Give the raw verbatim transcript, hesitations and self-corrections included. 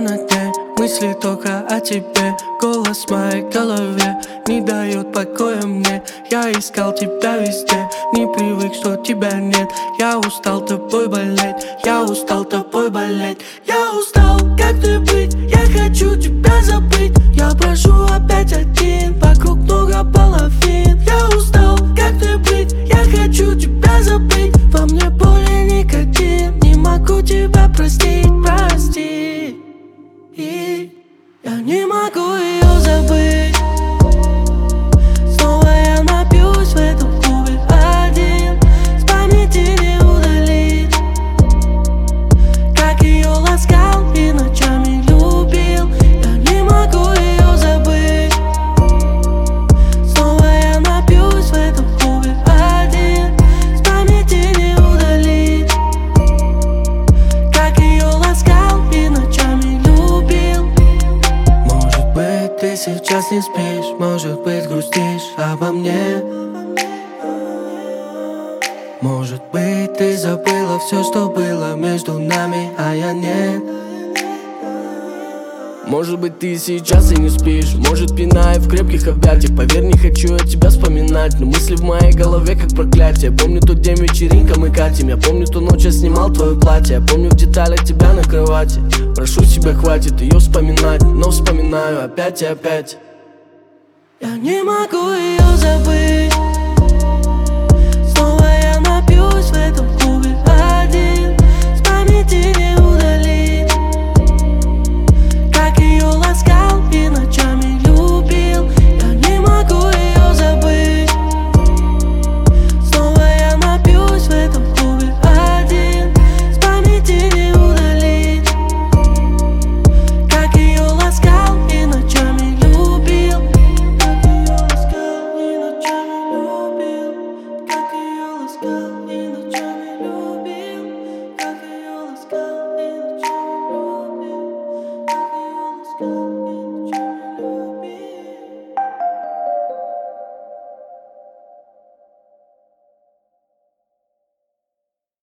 над ней, мысли только о тебе. Голос в моей голове не дает покоя мне. Я искал тебя везде, не привык, что тебя нет. Я устал тобой болеть, я устал тобой болеть. Я устал, как ты быть, я хочу тебя забыть. Я прошу опять один, вокруг много половин. Я устал, как ты быть, я хочу тебя забыть. Во мне более никотин, не могу тебя простить, прости. И я не могу ее забыть. Снова я напьюсь в этом клубе один, с памяти не удалить, как ее ласкал и ночами любил. Я не могу ее забыть. Снова я напьюсь в этом клубе один, с памяти не удалить, как ее ласкал и ночами любил. Может быть, ты сейчас не спишь, может быть, грустишь обо мне. Может быть, ты забыла все, что было между нами, а я нет. Может быть, ты сейчас и не спишь, может, пиная в крепких объятиях. Поверь, не хочу я тебя вспоминать, но мысли в моей голове как проклятие. Помню тот день, вечеринка мы катим. Я помню ту ночь, я снимал твое платье. Я помню в деталях тебя на кровати. Прошу тебя, хватит ее вспоминать, но вспоминаю опять и опять. Я не могу ее забыть.